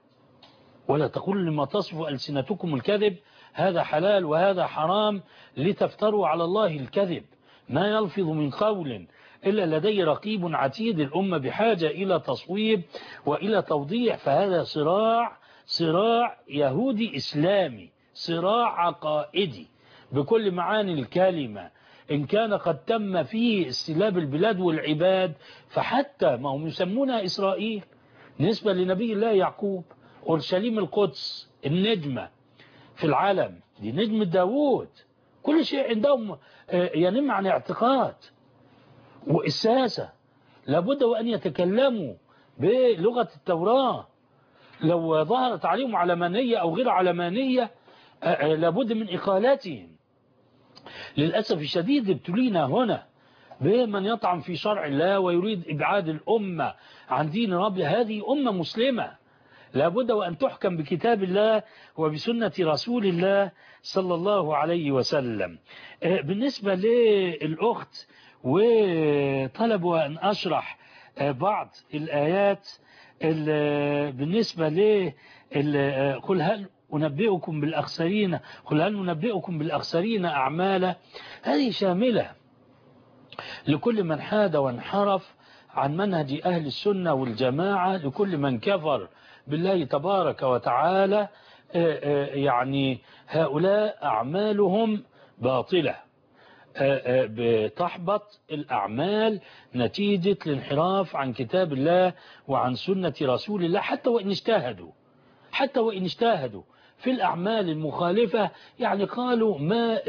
ولا تقول لما تصف ألسنتكم الكذب هذا حلال وهذا حرام لتفتروا على الله الكذب. ما يلفظ من قول إلا لدي رقيب عتيد. الأمة بحاجة إلى تصويب وإلى توضيح. فهذا صراع صراع يهودي إسلامي، صراع عقائدي بكل معاني الكلمة. إن كان قد تم فيه استلاب البلاد والعباد، فحتى ما هم يسمونها إسرائيل نسبة لنبي الله يعقوب. أورشليم القدس النجمة في العالم، دي نجمة داوود. كل شيء عندهم ينم عن اعتقاد وإساسة. لابد وأن يتكلموا بلغة التوراة. لو ظهرت عليهم علمانية أو غير علمانية لابد من إقالتهم. للأسف الشديد ابتلينا هنا بمن يطعن في شرع الله ويريد إبعاد الأمة عن دين ربها. هذه أمة مسلمة لابد وأن تحكم بكتاب الله وبسنة رسول الله صلى الله عليه وسلم. بالنسبة للأخت وطلبوا أن أشرح بعض الآيات بالنسبة ل قل هل أنبئكم بالأخسرين قل هل ننبئكم بالأخسرين أعمالا. هذه شاملة لكل من حاد وانحرف عن منهج أهل السنة والجماعة، لكل من كفر بالله تبارك وتعالى. يعني هؤلاء أعمالهم باطلة، بتحبط الأعمال نتيجة الانحراف عن كتاب الله وعن سنة رسول الله، حتى وإن اجتهدوا حتى وإن اجتهدوا في الأعمال المخالفة. يعني قالوا ما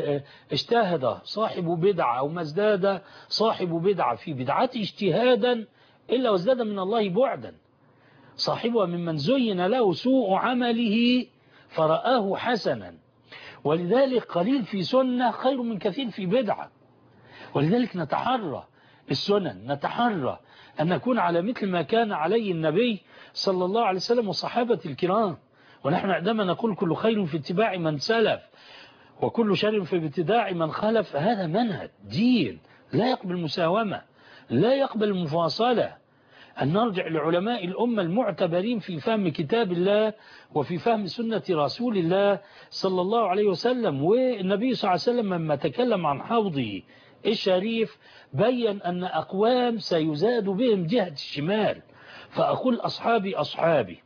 اجتهد صاحب بدعة أو ما ازداد صاحب بدعة في بدعته اجتهادا إلا وازداد من الله بعدا. صاحبها ممن زين له سوء عمله فرآه حسنا، ولذلك قليل في سنة خير من كثير في بدعة. ولذلك نتحرى السنن، نتحرى أن نكون على مثل ما كان عليه النبي صلى الله عليه وسلم وصحابة الكرام. ونحن عندما نقول كل خير في اتباع من سلف وكل شر في ابتداع من خلف، هذا منهج دين لا يقبل مساومة، لا يقبل مفاصلة. أن نرجع لعلماء الأمة المعتبرين في فهم كتاب الله وفي فهم سنة رسول الله صلى الله عليه وسلم. والنبي صلى الله عليه وسلم لما تكلم عن حوضه الشريف بين أن أقوام سيزاد بهم جهة الشمال، فأقول أصحابي أصحابي،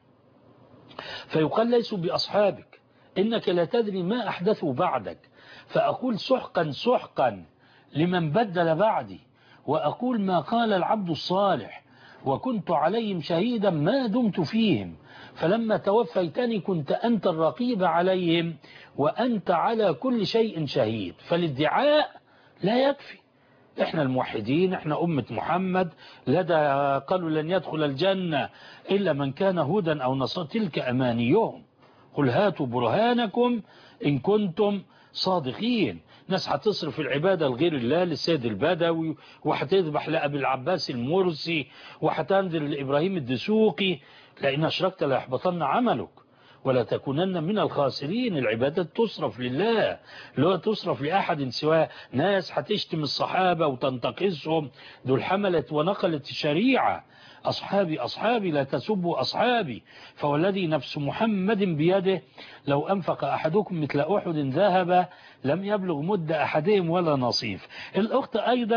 فيقال ليسوا بأصحابك إنك لا تدري ما أحدثوا بعدك، فأقول سحقا سحقا لمن بدل بعدي، وأقول ما قال العبد الصالح وكنت عليهم شهيدا ما دمت فيهم، فلما توفيتني كنت أنت الرقيب عليهم وأنت على كل شيء شهيد. فالادعاء لا يكفي. احنا الموحدين، احنا أمة محمد، لدى قالوا لن يدخل الجنة إلا من كان هودا أو نصارى، تلك أمانيهم، قل هاتوا برهانكم إن كنتم صادقين. ناس هتصرف العبادة لغير الله، للسيد البدوي، وهتذبح لأبي العباس المرسي، وهتنذر لإبراهيم الدسوقي، لأن أشركت لا يحبطن عملك ولا تكونن من الخاسرين. العبادات تصرف لله، لا تصرف لأحد سواه. ناس هتشتم الصحابة وتنتقصهم، دول حملت ونقلت الشريعة. أصحابي أصحابي لا تسبوا أصحابي، فوالذي نفس محمد بيده لو أنفق أحدكم مثل أحد ذهب لم يبلغ مد أحدهم ولا نصيف. الأخت أيضا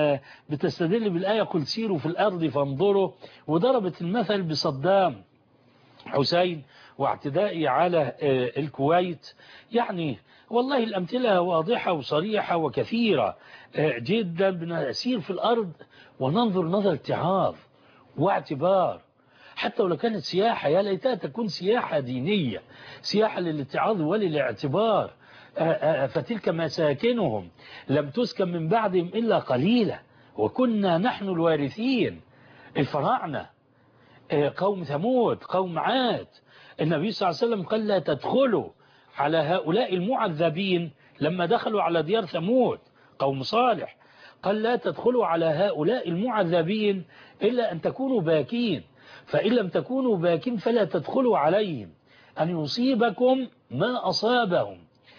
بتستدل بالآية قل سيروا في الأرض فانظروا، وضربت المثل بصدام حسين واعتدائي على الكويت. يعني والله الأمثلة واضحة وصريحة وكثيرة جدا. بنسير في الأرض وننظر نظر اتعاظ واعتبار، حتى ولو كانت سياحة يا ليتها تكون سياحة دينية، سياحة للاتعاظ وللاعتبار. فتلك مساكنهم لم تسكن من بعدهم إلا قليلة وكنا نحن الوارثين. الفراعنة، قوم ثمود، قوم عاد، النبي صلى الله عليه وسلم قال لا تدخلوا على هؤلاء المعذبين. لما دخلوا على ديار ثمود قوم صالح قال لا تدخلوا على هؤلاء المعذبين إلا أن تكونوا باكين، فإن لم تكونوا باكين فلا تدخلوا عليهم أن يصيبكم ما أصابهم.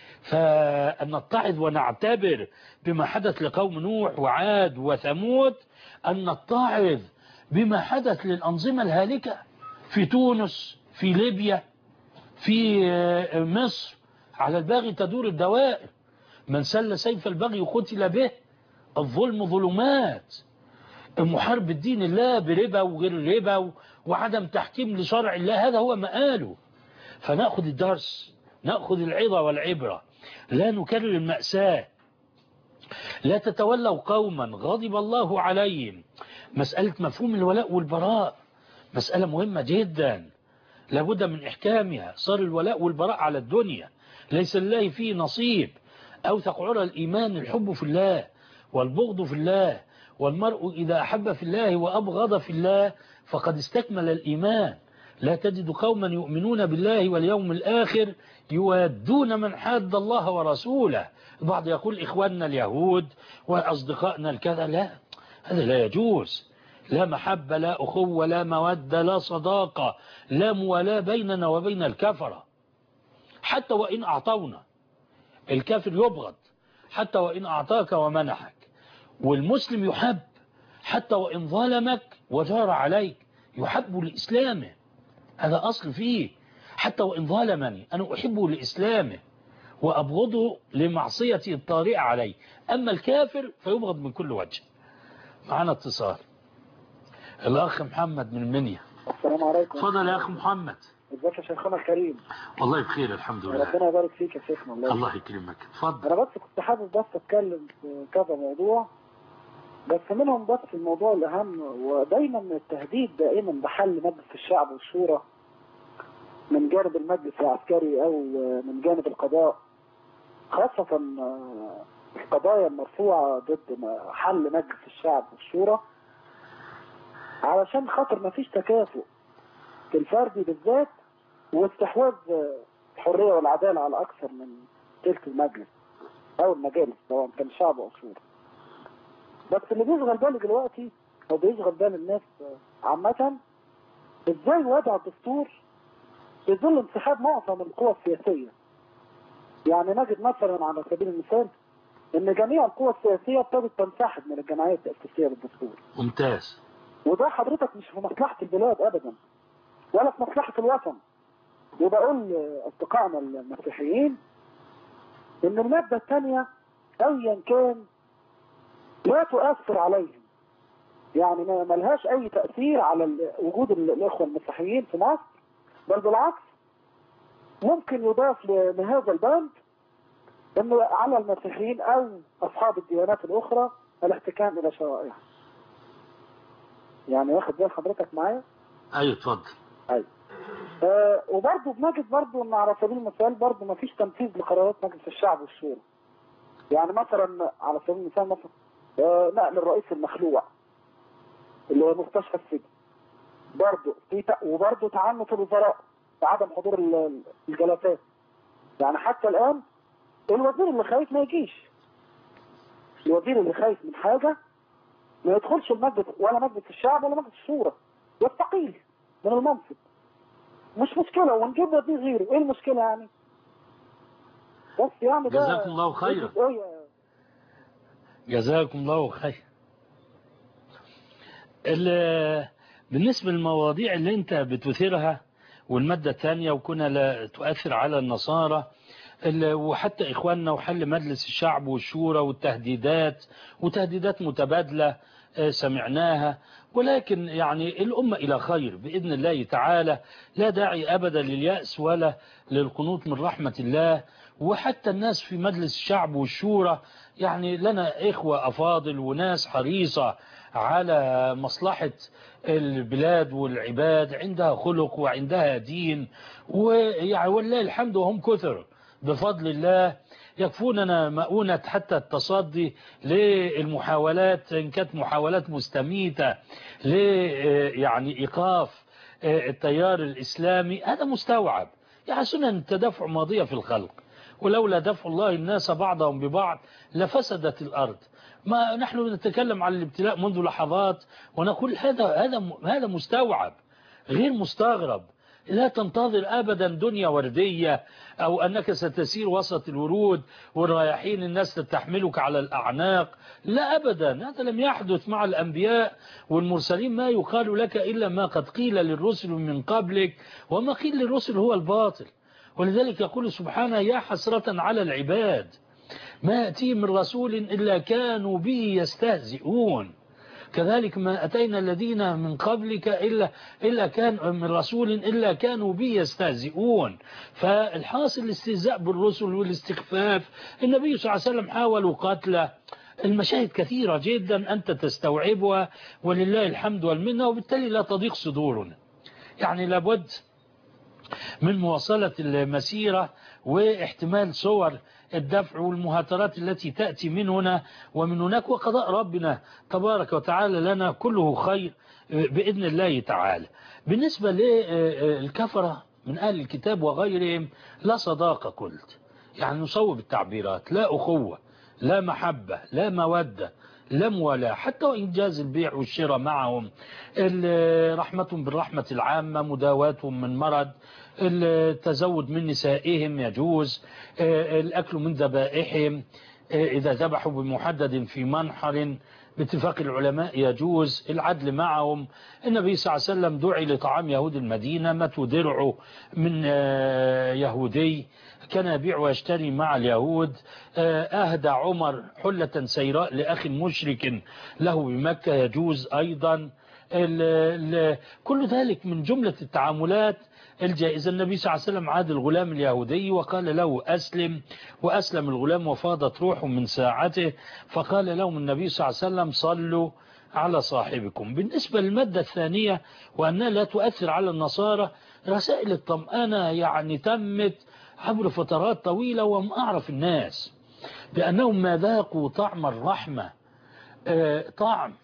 فأن نتعظ ونعتبر بما حدث لقوم نوح وعاد وثمود، أن نتعظ بما حدث للأنظمة الهالكة في تونس، في ليبيا، في مصر. على الباغي تدور الدوائر، من سل سيف البغي قتل به، الظلم ظلمات، محارب الدين الله بربا وغير ربا وعدم تحكيم لشرع الله، هذا هو مآله. فنأخذ الدرس، نأخذ العظة والعبرة، لا نكرر المأساة. لا تتولوا قوما غضب الله عليهم. مسألة مفهوم الولاء والبراء مسألة مهمة جدا، لابد من إحكامها. صار الولاء والبراء على الدنيا ليس لله فيه نصيب. أوثق عرى الإيمان الحب في الله والبغض في الله، والمرء إذا أحب في الله وأبغض في الله فقد استكمل الإيمان. لا تجد قوما يؤمنون بالله واليوم الآخر يوادون من حاد الله ورسوله. البعض يقول إخواننا اليهود وأصدقائنا الكذا، لا، هذا لا يجوز. لا محبة، لا أخوة، لا مودة، لا صداقة، لا موالاة بيننا وبين الكفرة حتى وإن أعطونا. الكافر يبغض حتى وإن أعطاك ومنحك، والمسلم يحب حتى وإن ظلمك وجار عليك، يحب لإسلامه، هذا أصل فيه. حتى وإن ظلمني أنا أحبه لإسلامه وأبغضه لمعصيتي الطارئة عليه. أما الكافر فيبغض من كل وجه. معنا اتصال، الأخ محمد من المنيا. السلام عليكم. تفضل يا أخ محمد. ازيك يا شيخنا الكريم؟ والله بخير الحمد لله. ربنا يبارك فيك يا شيخنا. الله, الله يكرمك. اتفضل. انا بس كنت حابب بس اتكلم في كذا موضوع، بس منهم بس الموضوع الاهم، ودايما التهديد دائما بحل مجلس الشعب والشورى من جانب المجلس العسكري او من جانب القضاء، خاصة القضايا المرفوعة ضد حل مجلس الشعب والشورى، علشان خاطر ما فيش تكافؤ في الفردي بالذات، واستحواذ الحرية والعدالة على أكثر من تلك المجلس أو المجالس سواء كان شعب أو شورى. بس اللي بيشغل بالي دلوقتي أو بيشغل بال الناس عامة، إزاي وضع الدستور في ظل انسحاب معظم القوى السياسية. يعني نجد مثلا على سبيل المثال إن جميع القوى السياسية ابتدت تنسحب من الجمعية التأسيسية للدستور. ممتاز. وده حضرتك مش في مصلحة البلاد أبدا ولا في مصلحة الوطن. وبقول لأصدقائنا المسيحيين إن المادة الثانية أيا كان لا تؤثر عليهم، يعني ما لهاش أي تأثير على وجود الإخوة المسيحيين في مصر، بل بالعكس ممكن يضاف لهذا البند إنه على المسيحيين أو أصحاب الديانات الأخرى الاحتكام إلى شرائعها. يعني واخد بال حضرتك معايا؟ أيوة اتفضل. أيوة. آه وبرضه بنجد برضه ان على سبيل المثال برضه ما فيش تنفيذ لقرارات مجلس الشعب والشورى. يعني مثلا على سبيل المثال مثلا آه نقل الرئيس المخلوع اللي هو مستشفى السجن، برضه في وبرضه تعنت الوزراء بعدم حضور الجلسات. يعني حتى الان الوزير اللي خايف ما يجيش، الوزير اللي خايف من حاجه ما يدخلش المجلس ولا مجلس الشعب ولا مجلس الشورى، يستقيل من المنصب. مش مشكلة ونجيب دي غيره، ايه المشكلة يعني؟ بس يعني ده جزاكم الله خيرا. جزاكم الله خير. بالنسبة للمواضيع اللي انت بتثيرها والمادة الثانية وكنا لا تؤثر على النصارى وحتى إخواننا وحل مجلس الشعب والشورى والتهديدات وتهديدات متبادلة سمعناها، ولكن يعني الأمة إلى خير بإذن الله تعالى، لا داعي أبدا لليأس ولا للقنوط من رحمة الله. وحتى الناس في مجلس الشعب والشورى يعني لنا إخوة أفاضل وناس حريصة على مصلحة البلاد والعباد، عندها خلق وعندها دين، ويعني والله الحمد وهم كثر بفضل الله، يكفوننا مؤونة حتى التصدي للمحاولات إن كانت محاولات مستميتة ل يعني إيقاف التيار الإسلامي. هذا مستوعب، يعني سنن التدافع ماضية في الخلق، ولولا دفع الله الناس بعضهم ببعض لفسدت الأرض. ما نحن نتكلم عن الابتلاء منذ لحظات ونقول هذا هذا هذا مستوعب غير مستغرب. لا تنتظر أبدا دنيا وردية أو أنك ستسير وسط الورود والرياحين الناس تحملك على الأعناق، لا أبدا، هذا لم يحدث مع الأنبياء والمرسلين. ما يقال لك إلا ما قد قيل للرسل من قبلك، وما قيل للرسل هو الباطل. ولذلك يقول سبحانه يا حسرة على العباد ما يأتي من رسول إلا كانوا به يستهزئون، كذلك ما أتينا الذين من قبلك إلا, إلا كان من رسول إلا كانوا به يستهزئون. فالحاصل الاستهزاء بالرسل والاستخفاف. النبي صلى الله عليه وسلم حاولوا قتله، المشاهد كثيرة جدا أنت من مواصلة المسيرة واحتمال صور الدفع والمهاترات التي تأتي من هنا ومن هناك، وقضاء ربنا تبارك وتعالى لنا كله خير بإذن الله تعالى. بالنسبة للكفرة من أهل الكتاب وغيرهم لا صداقة قلت، يعني نصوب التعبيرات، لا أخوة، لا محبة، لا مودة، لا موالاة، حتى وإن جاز البيع والشراء معهم، رحمتهم بالرحمة العامة، مداواتهم من مرض، التزود من نسائهم يجوز، الأكل من ذبائحهم إذا ذبحوا بمحدد في منحر باتفاق العلماء يجوز، العدل معهم. النبي صلى الله عليه وسلم دعي لطعام يهود المدينة، متوا درعه من يهودي كان يبيع ويشتري مع اليهود، أهدى عمر حلة سيراء لأخ مشرك له بمكة يجوز أيضا. ال ال كل ذلك من جملة التعاملات الجائزة. النبي صلى الله عليه وسلم عاد الغلام اليهودي وقال له أسلم، وأسلم الغلام وفاضت روحه من ساعته، فقال لهم النبي صلى الله عليه وسلم صلوا على صاحبكم. بالنسبة للمادة الثانية وأنها لا تؤثر على النصارى، رسائل الطمأنة يعني تمت عبر فترات طويلة، وهم أعرف الناس بأنهم ما ذاقوا طعم الرحمة، طعم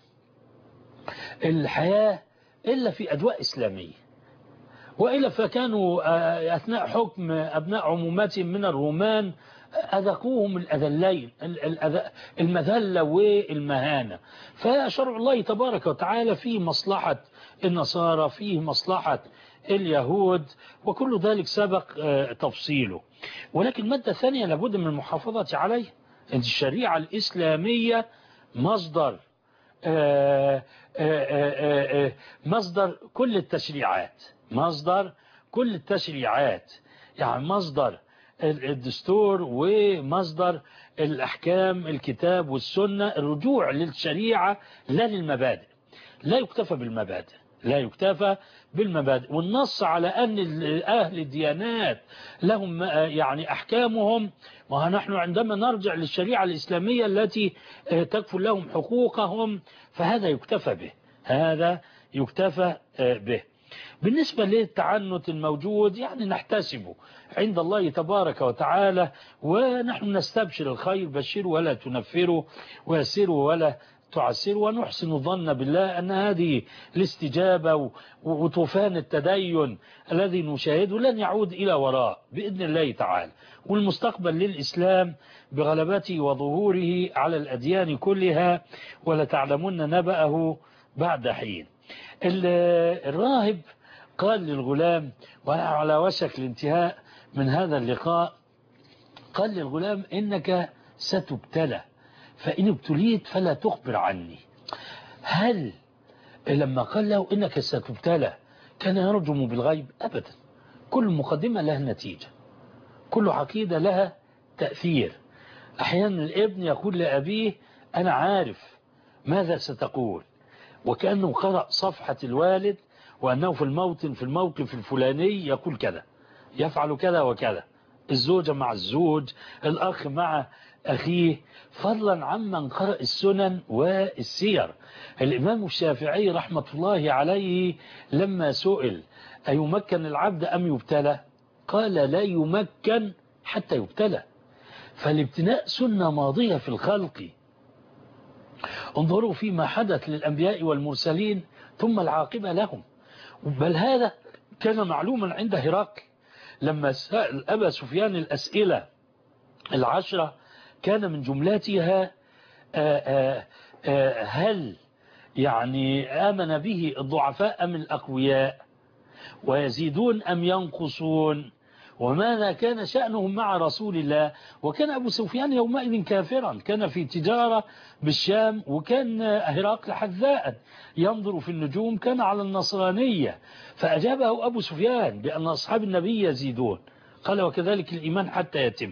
الحياة إلا في أجواء إسلامية، وإلا فكانوا أثناء حكم أبناء عموماتهم من الرومان أذقوهم الأذلين، المذلة والمهانة. فشرع الله تبارك وتعالى فيه مصلحة النصارى، فيه مصلحة اليهود، وكل ذلك سبق تفصيله. ولكن المادة الثانية لابد من المحافظة عليه. الشريعة الإسلامية مصدر آآ آآ آآ مصدر كل التشريعات، مصدر كل التشريعات، يعني مصدر الدستور ومصدر الأحكام، الكتاب والسنة، الرجوع للشريعة لا للمبادئ. لا يكتفى بالمبادئ، لا يكتفى بالمبادئ. والنص على أن أهل الديانات لهم يعني أحكامهم، ونحن عندما نرجع للشريعة الإسلامية التي تكفل لهم حقوقهم فهذا يكتفى به، هذا يكتفى به. بالنسبة للتعنت الموجود يعني نحتسبه عند الله تبارك وتعالى، ونحن نستبشر الخير، بشروا ولا تنفروا، ويسروا ولا تعسروا، ونحسن الظن بالله أن هذه الاستجابة وطوفان التدين الذي نشاهده لن يعود إلى وراء بإذن الله تعالى، والمستقبل للإسلام بغلبته وظهوره على الأديان كلها، ولتعلمن نبأه بعد حين. الراهب قال للغلام، وأنا على وشك الانتهاء من هذا اللقاء، قال للغلام إنك ستبتلى، فإن ابتليت فلا تخبر عني. هل لما قال له إنك ستبتلى كان يرجم بالغيب؟ أبدا. كل مقدمة لها نتيجة، كل عقيدة لها تأثير. أحيانا الابن يقول لأبيه أنا عارف ماذا ستقول، وكأنه قرأ صفحة الوالد، وأنه في الموطن في الموقف الفلاني يقول كذا، يفعل كذا وكذا، الزوجة مع الزوج، الأخ مع أخيه، فضلا عمن قرأ السنن والسير. الإمام الشافعي رحمة الله عليه لما سئل أيمكن العبد أم يبتلى؟ قال لا يمكن حتى يبتلى. فالابتلاء سنة ماضية في الخلق. انظروا فيما حدث للأنبياء والمرسلين ثم العاقبة لهم. بل هذا كان معلوما عند هرقل لما سأل أبا سفيان الأسئلة العشرة، كان من جملاتها آآ آآ هل يعني آمن به الضعفاء أم الأقوياء، ويزيدون أم ينقصون، وماذا كان شأنهم مع رسول الله. وكان أبو سفيان يومئذ كافرا، كان في تجارة بالشام، وكان هرقل حذاء ينظر في النجوم، كان على النصرانية. فأجابه أبو سفيان بأن أصحاب النبي يزيدون، قال وكذلك الإيمان حتى يتم،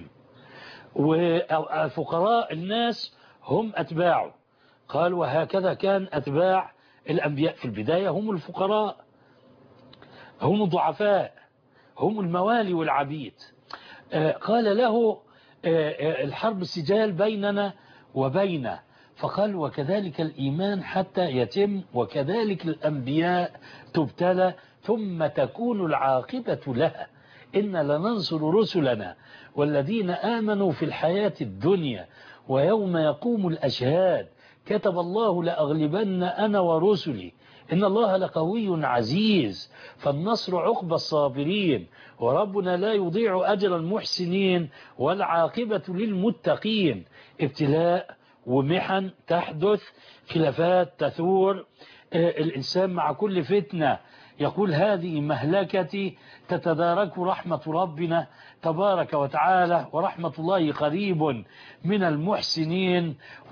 والفقراء الناس هم أتباعه. قال وهكذا كان أتباع الأنبياء في البداية هم الفقراء، هم الضعفاء، هم الموالي والعبيد. قال له الحرب سجال بيننا وبينه، فقال وكذلك الإيمان حتى يتم، وكذلك الأنبياء تبتلى ثم تكون العاقبة لها. إن لننصر رسلنا والذين آمنوا في الحياة الدنيا ويوم يقوم الأشهاد كتب الله لأغلبن أنا ورسلي إن الله لقوي عزيز. فالنصر عقب الصابرين، وربنا لا يضيع أجر المحسنين، والعاقبة للمتقين. ابتلاء ومحن تحدث، خلافات تثور، الإنسان مع كل فتنة يقول هذه مهلكتي، تتدارك رحمة ربنا تبارك وتعالى، ورحمة الله قريب من المحسنين،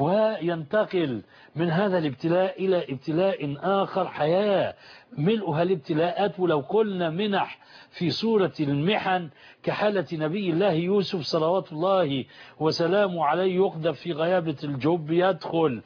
وينتقل من هذا الابتلاء إلى ابتلاء آخر، حياة ملؤها الابتلاءات. ولو قلنا منح في سورة المحن كحالة نبي الله يوسف صلوات الله وسلامه عليه، يقذف في غيابة الجب، يدخل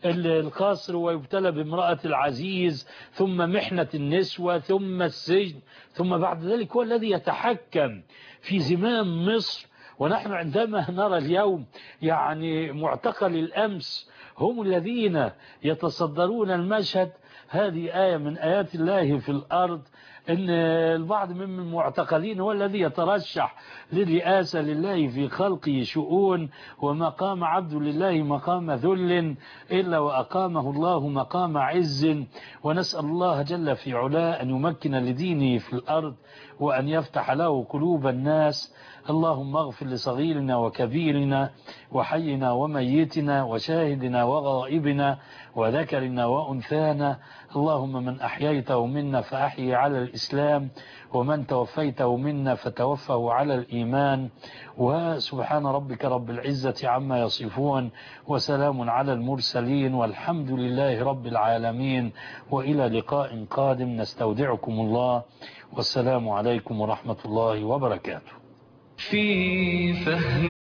القصر ويبتلى بامرأة العزيز، ثم محنة النسوة، ثم السجن، ثم بعد ذلك هو الذي يتحكم في زمام مصر. ونحن عندما نرى اليوم يعني معتقل الأمس هم الذين يتصدرون المشهد، هذه آية من آيات الله في الأرض، إن البعض من المعتقلين هو الذي يترشح للرئاسة لله في خلقه شؤون، وما قام عبد لله مقام ذل إلا وأقامه الله مقام عز. ونسأل الله جل في علاه أن يمكن لدينه في الأرض، وأن يفتح له قلوب الناس. اللهم اغفر لصغيرنا وكبيرنا وحينا وميتنا وشاهدنا وغائبنا وذكرنا وأنثانا. اللهم من أحييته منا فأحيي على الإسلام، ومن توفيته منا فتوفه على الإيمان. وسبحان ربك رب العزة عما يصفون، وسلام على المرسلين، والحمد لله رب العالمين. وإلى لقاء قادم نستودعكم الله، والسلام عليكم ورحمة الله وبركاته. في فهم